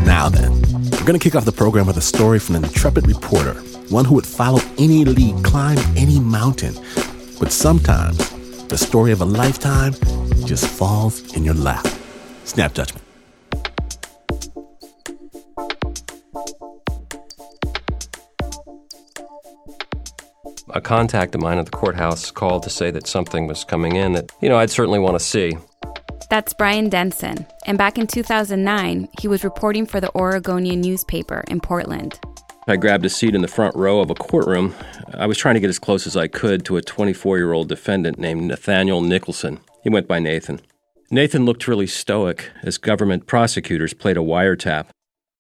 Now then, we're going to kick off the program with a story from an intrepid reporter, one who would follow any lead, climb any mountain. But sometimes, the story of a lifetime just falls in your lap. Snap Judgment. A contact of mine at the courthouse called to say that something was coming in that, I'd certainly want to see. That's Brian Denson, and back in 2009, he was reporting for the Oregonian newspaper in Portland. I grabbed a seat in the front row of a courtroom. I was trying to get as close as I could to a 24-year-old defendant named Nathaniel Nicholson. He went by Nathan. Nathan looked really stoic as government prosecutors played a wiretap.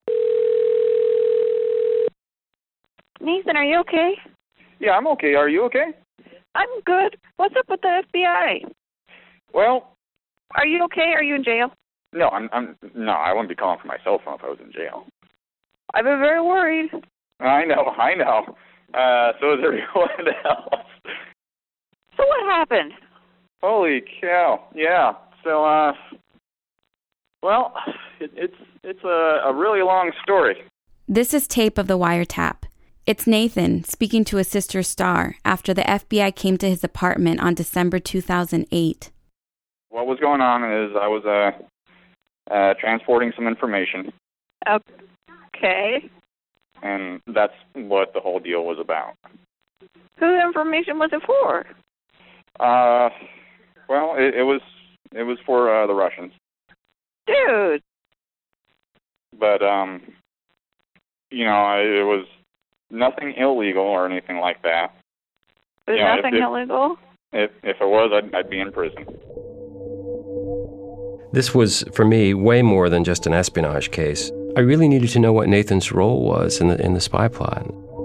Nathan, are you okay? Yeah, I'm okay. Are you okay? I'm good. What's up with the FBI? Well, are you okay? Are you in jail? No, no, I wouldn't be calling for my cell phone if I was in jail. I've been very worried. I know. So is everyone else. So what happened? Holy cow! Yeah. So, well, it's a really long story. This is tape of the wiretap. It's Nathan speaking to his sister Star after the FBI came to his apartment on December 2008. What was going on is I was transporting some information. Okay. And that's what the whole deal was about. Whose information was it for? Well, it was for the Russians. Dude. But it was nothing illegal or anything like that. There's nothing illegal? If it was, I'd be in prison. This was, for me, way more than just an espionage case. I really needed to know what Nathan's role was in the spy plot.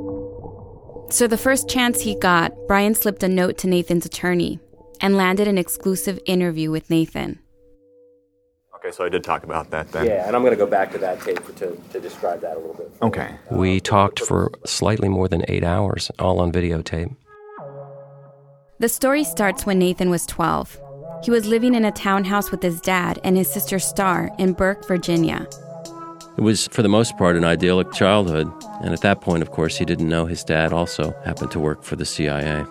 So the first chance he got, Brian slipped a note to Nathan's attorney and landed an exclusive interview with Nathan. Okay, so I did talk about that then. Yeah, and I'm going to go back to that tape to describe that a little bit. Okay. We talked for slightly more than 8 hours, all on videotape. The story starts when Nathan was 12. He was living in a townhouse with his dad and his sister Star in Burke, Virginia. It was, for the most part, an idyllic childhood. And at that point, of course, he didn't know his dad also happened to work for the CIA.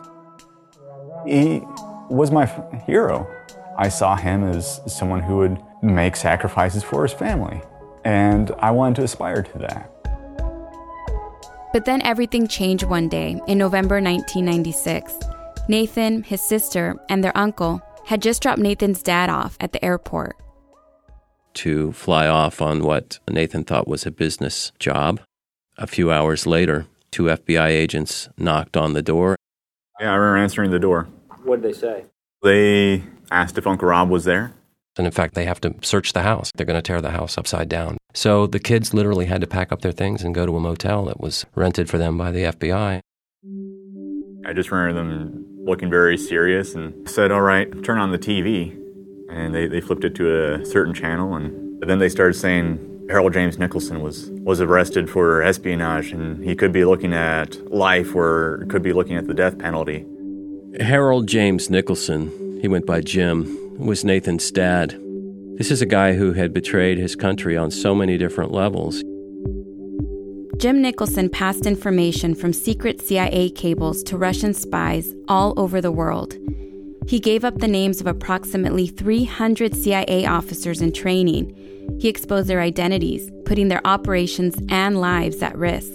He was my hero. I saw him as someone who would make sacrifices for his family. And I wanted to aspire to that. But then everything changed one day in November 1996. Nathan, his sister, and their uncle had just dropped Nathan's dad off at the airport. To fly off on what Nathan thought was a business job. A few hours later, 2 FBI agents knocked on the door. Yeah, I remember answering the door. What did they say? They asked if Uncle Rob was there. And in fact, they have to search the house. They're going to tear the house upside down. So the kids literally had to pack up their things and go to a motel that was rented for them by the FBI. I just remember them looking very serious and said, all right, turn on the TV. And they flipped it to a certain channel. And then they started saying Harold James Nicholson was arrested for espionage and he could be looking at life or could be looking at the death penalty. Harold James Nicholson, he went by Jim, was Nathan's dad. This is a guy who had betrayed his country on so many different levels. Jim Nicholson passed information from secret CIA cables to Russian spies all over the world. He gave up the names of approximately 300 CIA officers in training. He exposed their identities, putting their operations and lives at risk.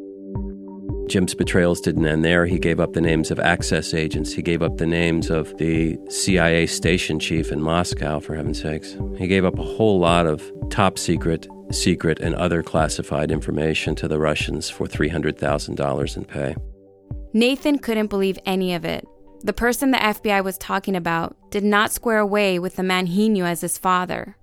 Jim's betrayals didn't end there. He gave up the names of access agents. He gave up the names of the CIA station chief in Moscow, for heaven's sakes. He gave up a whole lot of top secret, and other classified information to the Russians for $300,000 in pay. Nathan couldn't believe any of it. The person the FBI was talking about did not square away with the man he knew as his father.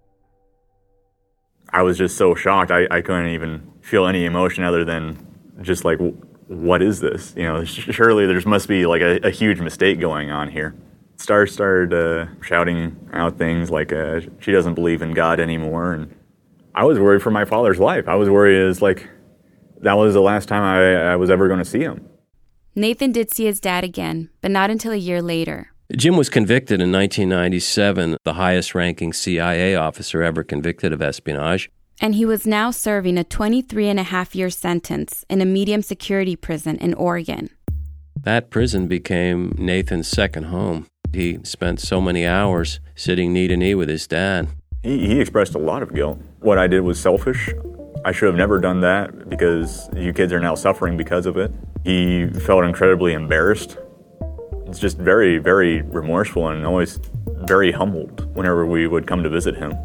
I was just so shocked. I couldn't even feel any emotion other than just like, what is this? Surely there must be like a huge mistake going on here. Star started shouting out things like she doesn't believe in God anymore. And I was worried for my father's life. I was worried that was the last time I was ever going to see him. Nathan did see his dad again, but not until a year later. Jim was convicted in 1997, the highest-ranking CIA officer ever convicted of espionage. And he was now serving a 23-and-a-half-year sentence in a medium security prison in Oregon. That prison became Nathan's second home. He spent so many hours sitting knee to knee with his dad. He expressed a lot of guilt. What I did was selfish. I should have never done that because you kids are now suffering because of it. He felt incredibly embarrassed. It's just very, very remorseful and always very humbled whenever we would come to visit him.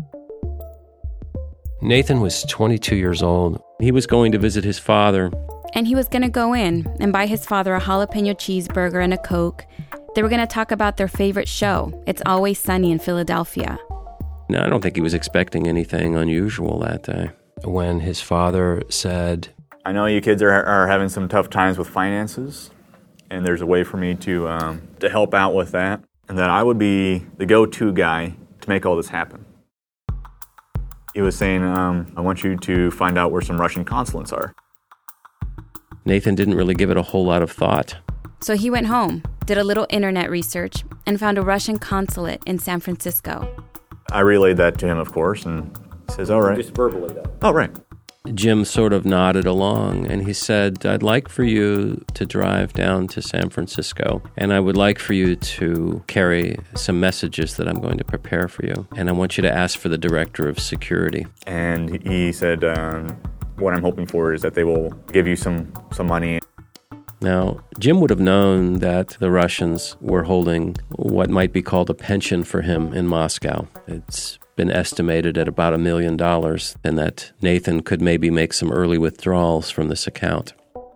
Nathan was 22 years old. He was going to visit his father. And he was going to go in and buy his father a jalapeno cheeseburger and a Coke. They were going to talk about their favorite show, It's Always Sunny in Philadelphia. Now, I don't think he was expecting anything unusual that day. When his father said, I know you kids are having some tough times with finances, and there's a way for me to help out with that, and that I would be the go-to guy to make all this happen. He was saying, I want you to find out where some Russian consulates are. Nathan didn't really give it a whole lot of thought. So he went home, did a little internet research, and found a Russian consulate in San Francisco. I relayed that to him, of course, and he says, all right. Just verbally, though. Oh, right. Jim sort of nodded along, and he said, I'd like for you to drive down to San Francisco, and I would like for you to carry some messages that I'm going to prepare for you, and I want you to ask for the director of security. And he said, what I'm hoping for is that they will give you some money. Now, Jim would have known that the Russians were holding what might be called a pension for him in Moscow. It's been estimated at about $1 million, and that Nathan could maybe make some early withdrawals from this account.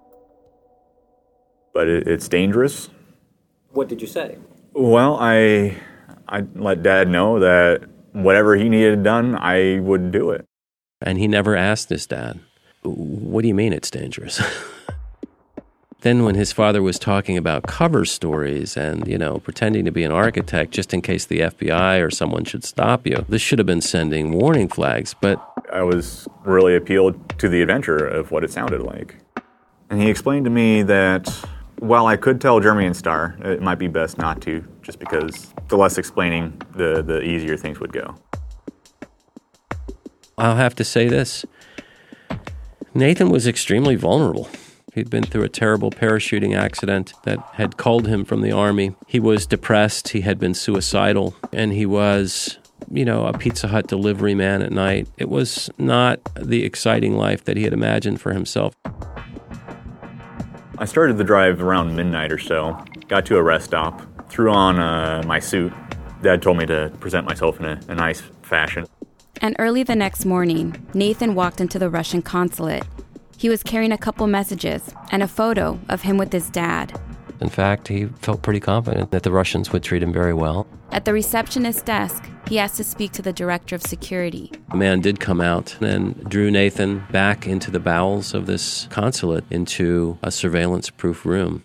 But it's dangerous. What did you say? Well, I let Dad know that whatever he needed done, I would do it. And he never asked his dad, what do you mean it's dangerous? Then when his father was talking about cover stories and, pretending to be an architect just in case the FBI or someone should stop you, this should have been sending warning flags, but I was really appealed to the adventure of what it sounded like. And he explained to me that while I could tell Jeremy and Star, it might be best not to, just because the less explaining, the easier things would go. I'll have to say this. Nathan was extremely vulnerable. He'd been through a terrible parachuting accident that had culled him from the Army. He was depressed, he had been suicidal, and he was, a Pizza Hut delivery man at night. It was not the exciting life that he had imagined for himself. I started the drive around midnight or so, got to a rest stop, threw on my suit. Dad told me to present myself in a nice fashion. And early the next morning, Nathan walked into the Russian consulate. He was carrying a couple messages and a photo of him with his dad. In fact, he felt pretty confident that the Russians would treat him very well. At the receptionist's desk, he asked to speak to the director of security. A man did come out and drew Nathan back into the bowels of this consulate into a surveillance-proof room.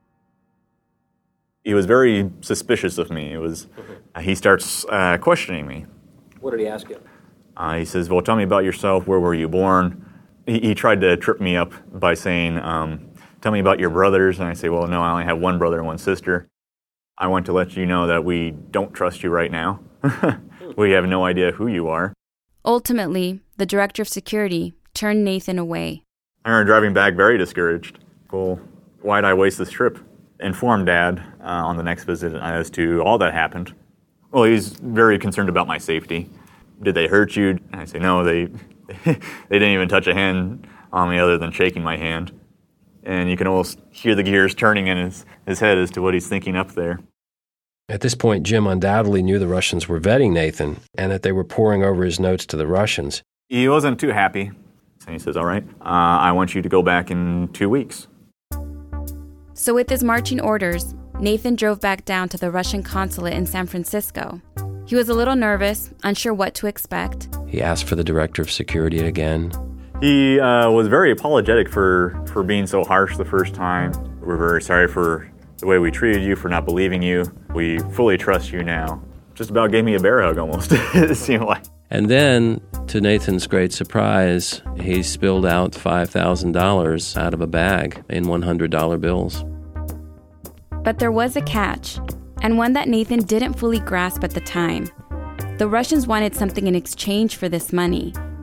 He was very suspicious of me. He starts questioning me. What did he ask you? He says, well, tell me about yourself. Where were you born? He tried to trip me up by saying, tell me about your brothers. And I say, well, no, I only have one brother and one sister. I want to let you know that we don't trust you right now. We have no idea who you are. Ultimately, the director of security turned Nathan away. I remember driving back very discouraged. Well, why'd I waste this trip? Informed Dad on the next visit as to all that happened. Well, he's very concerned about my safety. Did they hurt you? And I say, no, they didn't even touch a hand on me other than shaking my hand. And you can almost hear the gears turning in his head as to what he's thinking up there. At this point, Jim undoubtedly knew the Russians were vetting Nathan and that they were poring over his notes to the Russians. He wasn't too happy. So he says, all right, I want you to go back in 2 weeks. So with his marching orders, Nathan drove back down to the Russian consulate in San Francisco. He was a little nervous, unsure what to expect. He asked for the director of security again. He was very apologetic for being so harsh the first time. We're very sorry for the way we treated you, for not believing you. We fully trust you now. Just about gave me a bear hug almost, it seemed like. And then, to Nathan's great surprise, he spilled out $5,000 out of a bag in $100 bills. But there was a catch, and one that Nathan didn't fully grasp at the time. The Russians wanted something in exchange for this money.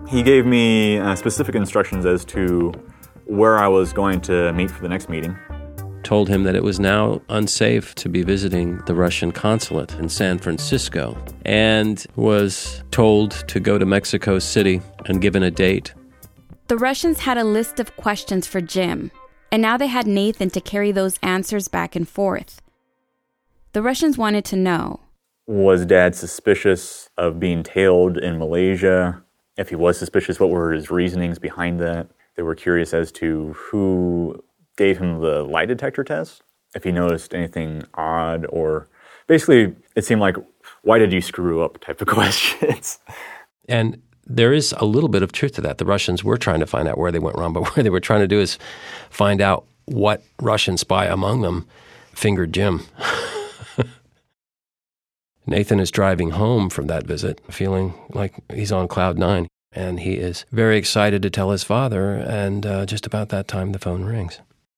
He gave me specific instructions as to where I was going to meet for the next meeting. Told him that it was now unsafe to be visiting the Russian consulate in San Francisco, and was told to go to Mexico City and given a date. The Russians had a list of questions for Jim, and now they had Nathan to carry those answers back and forth. The Russians wanted to know, was Dad suspicious of being tailed in Malaysia? If he was suspicious, what were his reasonings behind that? They were curious as to who gave him the lie detector test, if he noticed anything odd, or basically it seemed like, why did you screw up type of questions. And there is a little bit of truth to that. The Russians were trying to find out where they went wrong, but what they were trying to do is find out what Russian spy among them fingered Jim. Nathan is driving home from that visit, feeling like he's on cloud nine, and he is very excited to tell his father, and just about that time the phone rings.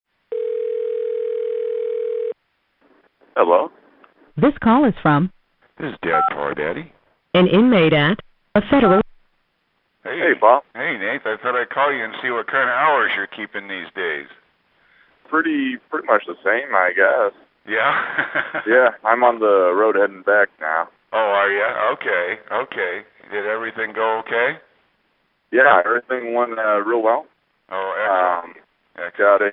Hello? This call is from... This is Dad Car Daddy. An inmate at a federal... Hey, Bob. Hey, Nate. I thought I'd call you and see what kind of hours you're keeping these days. Pretty much the same, I guess. Yeah? Yeah, I'm on the road heading back now. Oh, are you? Okay. Did everything go okay? Yeah, everything went real well. Oh, excellent. Got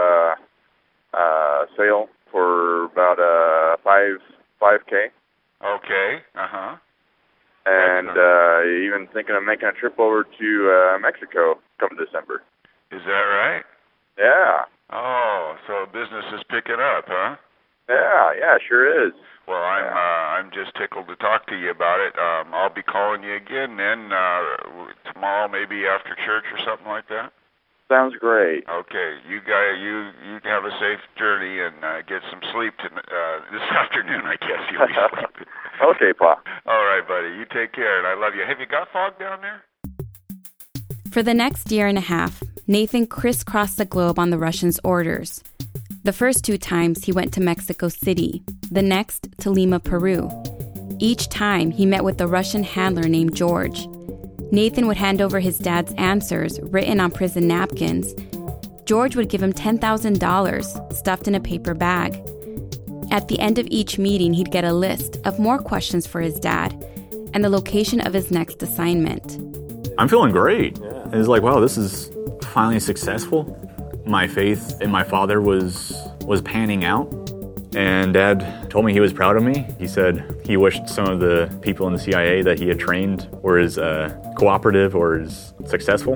a sale for about $5K. Okay, uh-huh. And even thinking of making a trip over to Mexico come December. Is that right? Yeah. Oh, so business is picking up, huh? Yeah, sure is. Well, I'm just tickled to talk to you about it. I'll be calling you again then tomorrow, maybe after church or something like that. Sounds great. Okay, you have a safe journey and get some sleep this afternoon. I guess you'll be sleeping. Okay, Pa. All right, buddy. You take care, and I love you. Have you got fog down there? For the next year and a half, Nathan crisscrossed the globe on the Russians' orders. The first 2 times he went to Mexico City, the next to Lima, Peru. Each time he met with a Russian handler named George. Nathan would hand over his dad's answers written on prison napkins. George would give him $10,000 stuffed in a paper bag. At the end of each meeting, he'd get a list of more questions for his dad and the location of his next assignment. I'm feeling great. Yeah. It's like, wow, this is finally successful. My faith in my father was panning out. And Dad told me he was proud of me. He said he wished some of the people in the CIA that he had trained were as cooperative or as successful.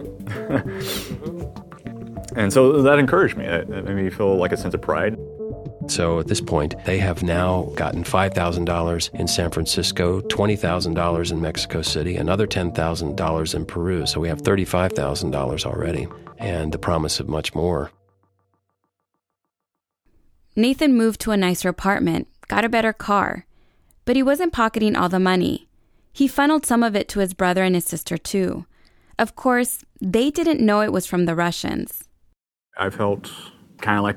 And so that encouraged me. It made me feel like a sense of pride. So at this point, they have now gotten $5,000 in San Francisco, $20,000 in Mexico City, another $10,000 in Peru. So we have $35,000 already, and the promise of much more. Nathan moved to a nicer apartment, got a better car, but he wasn't pocketing all the money. He funneled some of it to his brother and his sister too. Of course, they didn't know it was from the Russians. I felt kind of like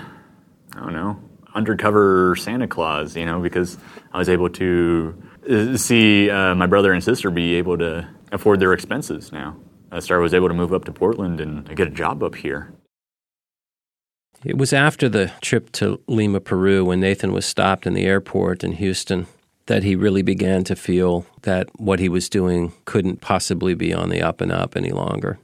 undercover Santa Claus, because I was able to see my brother and sister be able to afford their expenses now. Star was able to move up to Portland and get a job up here. It was after the trip to Lima, Peru, when Nathan was stopped in the airport in Houston, that he really began to feel that what he was doing couldn't possibly be on the up and up any longer.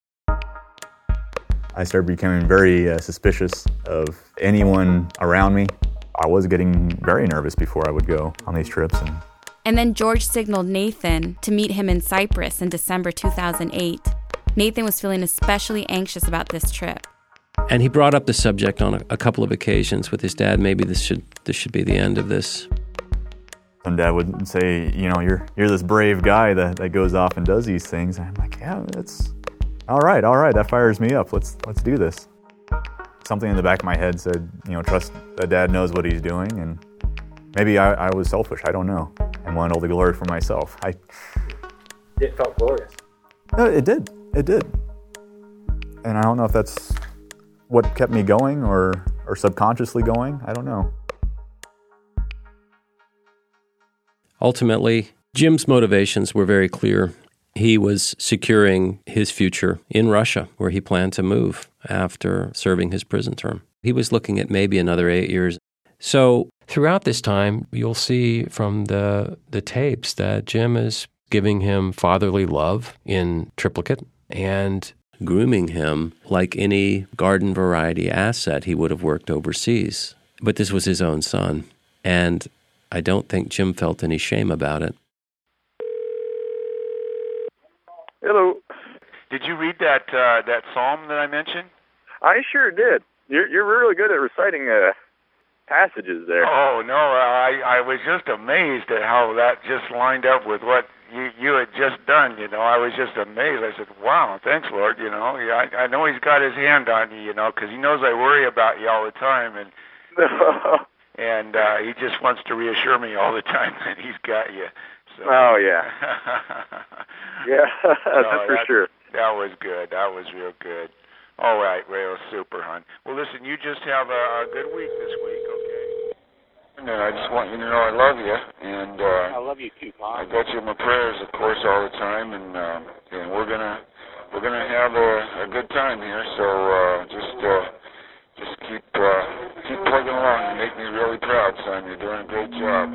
I started becoming very suspicious of anyone around me. I was getting very nervous before I would go on these trips. And then George signaled Nathan to meet him in Cyprus in December 2008. Nathan was feeling especially anxious about this trip. And he brought up the subject on a couple of occasions with his dad. Maybe this should be the end of this. And Dad would say, you're this brave guy that goes off and does these things. And I'm like, yeah, that's all right. That fires me up. Let's do this. Something in the back of my head said, trust that Dad knows what he's doing. And maybe I was selfish. I don't know. And wanted all the glory for myself. It felt glorious. No, it did. And I don't know if that's what kept me going or subconsciously going. I don't know. Ultimately, Jim's motivations were very clear. He was securing his future in Russia, where he planned to move after serving his prison term. He was looking at maybe another 8 years. So throughout this time, you'll see from the tapes that Jim is giving him fatherly love in triplicate and grooming him like any garden variety asset he would have worked overseas. But this was his own son, and I don't think Jim felt any shame about it. Hello. Did you read that psalm that I mentioned? I sure did. You're really good at reciting passages there. Oh, no, I was just amazed at how that just lined up with what you had just done, you know. I was just amazed. I said, wow, thanks, Lord, you know. I know he's got his hand on you, you know, because he knows I worry about you all the time, and he just wants to reassure me all the time that he's got you. So. Oh, yeah. Yeah, that's for sure. That was good. That was real good. All right, Ray, super, hon. Well, listen, you just have a good week this week, okay? And I just want you to know I love you, and I love you too, Pop. I got you in my prayers, of course, all the time, and we're gonna have a good time here. So just keep plugging along and make me really proud, son. You're doing a great job.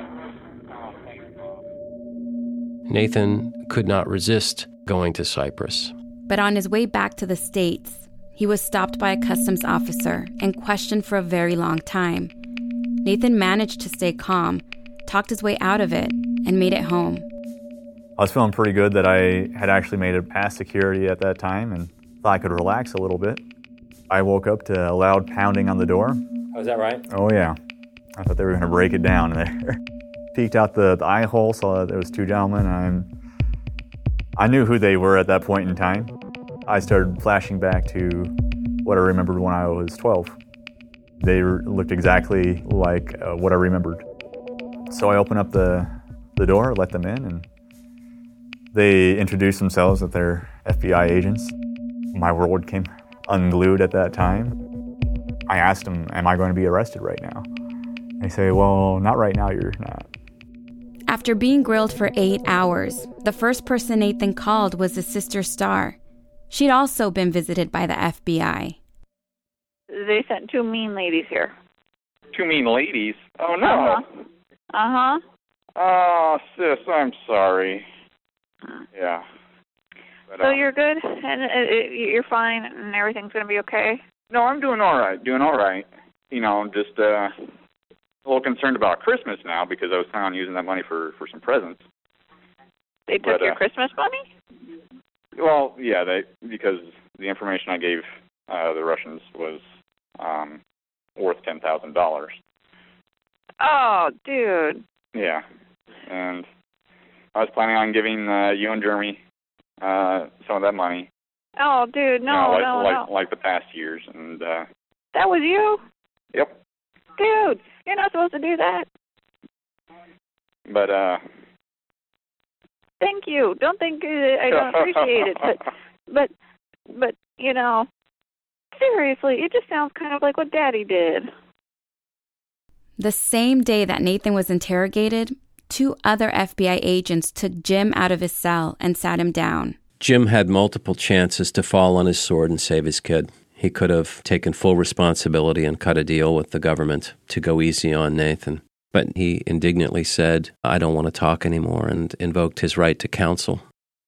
Nathan could not resist going to Cyprus. But on his way back to the States, he was stopped by a customs officer and questioned for a very long time. Nathan managed to stay calm, talked his way out of it, and made it home. I was feeling pretty good that I had actually made it past security at that time and thought I could relax a little bit. I woke up to a loud pounding on the door. Oh, is that right? Oh, yeah. I thought they were going to break it down there. Peeked out the eye hole, saw that there was two gentlemen, and I knew who they were at that point in time. I started flashing back to what I remembered when I was 12. They looked exactly like what I remembered. So I opened up the door, let them in, and they introduced themselves that they're FBI agents. My world came unglued at that time. I asked them, am I going to be arrested right now? They say, well, not right now, you're not. After being grilled for 8 hours, the first person Nathan called was his sister Star. She'd also been visited by the FBI. They sent two mean ladies here. Two mean ladies? Oh, no. Uh-huh. Oh, sis, I'm sorry. Yeah. But, so you're good? And you're fine and everything's going to be okay? No, I'm doing all right. You know, just a little concerned about Christmas now because I was planning on using that money for some presents. They took your Christmas money? Well, yeah, because the information I gave the Russians was worth $10,000. Oh, dude. Yeah, and I was planning on giving you and Jeremy some of that money. Oh, dude, no. Like the past years, and that was you? Yep. Dude, you're not supposed to do that. But thank you. Don't think I don't appreciate it, but you know, seriously, it just sounds kind of like what Daddy did. The same day that Nathan was interrogated, 2 other FBI agents took Jim out of his cell and sat him down. Jim had multiple chances to fall on his sword and save his kid. He could have taken full responsibility and cut a deal with the government to go easy on Nathan. But he indignantly said, I don't want to talk anymore, and invoked his right to counsel.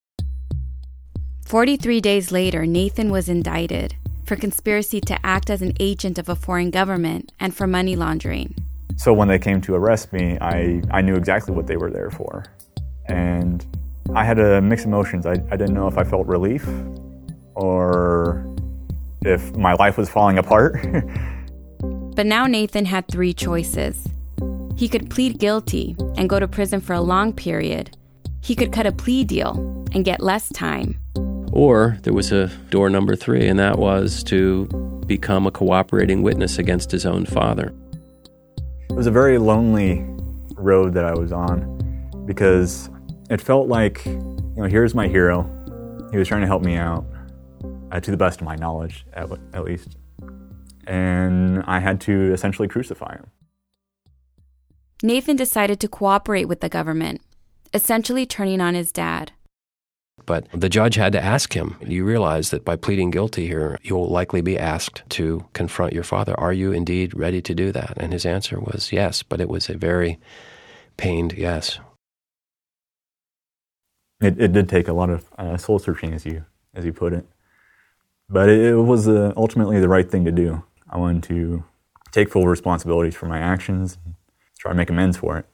43 days later, Nathan was indicted for conspiracy to act as an agent of a foreign government and for money laundering. So when they came to arrest me, I knew exactly what they were there for. And I had mixed emotions. I didn't know if I felt relief or if my life was falling apart. But now Nathan had 3 choices. He could plead guilty and go to prison for a long period. He could cut a plea deal and get less time. Or there was a door number 3, and that was to become a cooperating witness against his own father. It was a very lonely road that I was on because it felt like, here's my hero. He was trying to help me out, to the best of my knowledge, at least. And I had to essentially crucify him. Nathan decided to cooperate with the government, essentially turning on his dad. But the judge had to ask him, you realize that by pleading guilty here, you'll likely be asked to confront your father. Are you indeed ready to do that? And his answer was yes, but it was a very pained yes. It did take a lot of soul searching, as you put it. But it was ultimately the right thing to do. I wanted to take full responsibility for my actions and try to make amends for it.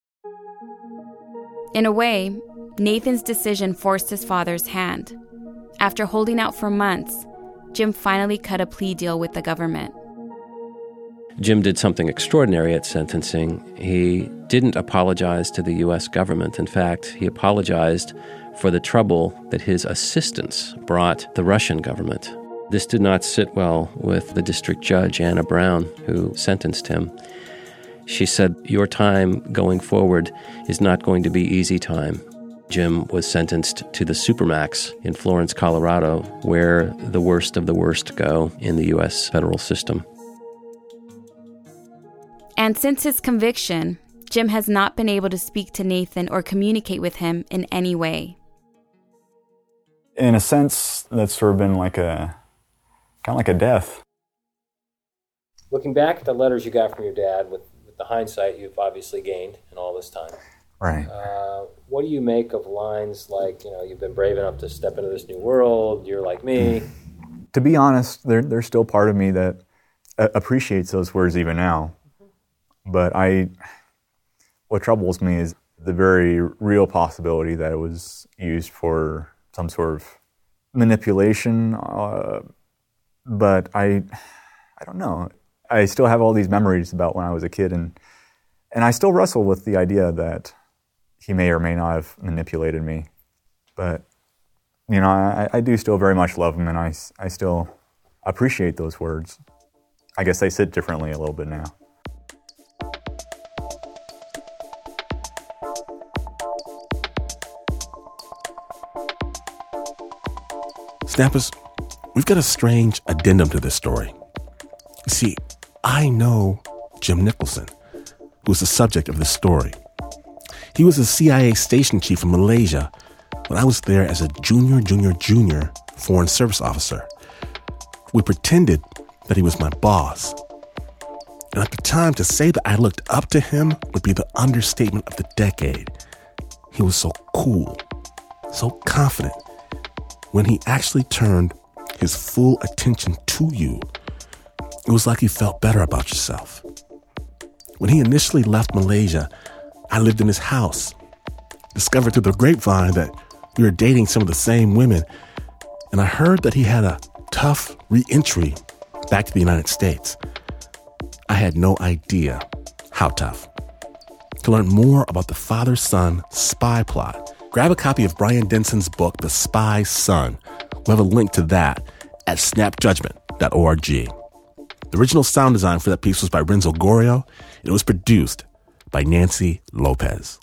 In a way, Nathan's decision forced his father's hand. After holding out for months, Jim finally cut a plea deal with the government. Jim did something extraordinary at sentencing. He didn't apologize to the U.S. government. In fact, he apologized for the trouble that his assistants brought the Russian government. This did not sit well with the district judge, Anna Brown, who sentenced him. She said, your time going forward is not going to be easy time. Jim was sentenced to the Supermax in Florence, Colorado, where the worst of the worst go in the U.S. federal system. And since his conviction, Jim has not been able to speak to Nathan or communicate with him in any way. In a sense, that's sort of been kind of like a death. Looking back at the letters you got from your dad, with the hindsight you've obviously gained in all this time, right? What do you make of lines like, you've been brave enough to step into this new world, you're like me? To be honest, there's still part of me that appreciates those words even now. But what troubles me is the very real possibility that it was used for some sort of manipulation. But I don't know. I still have all these memories about when I was a kid, and I still wrestle with the idea that he may or may not have manipulated me. But, I do still very much love him, and I still appreciate those words. I guess they sit differently a little bit now. Snappers, we've got a strange addendum to this story. You see, I know Jim Nicholson, who was the subject of this story. He was a CIA station chief in Malaysia when I was there as a junior foreign service officer. We pretended that he was my boss. And at the time, to say that I looked up to him would be the understatement of the decade. He was so cool, so confident. When he actually turned his full attention to you, it was like you felt better about yourself. When he initially left Malaysia, I lived in his house, discovered through the grapevine that we were dating some of the same women, and I heard that he had a tough re-entry back to the United States. I had no idea how tough. To learn more about the father-son spy plot, grab a copy of Brian Denson's book, The Spy's Son. We'll have a link to that at snapjudgment.org. The original sound design for that piece was by Renzo Gorio. It was produced by Nancy Lopez.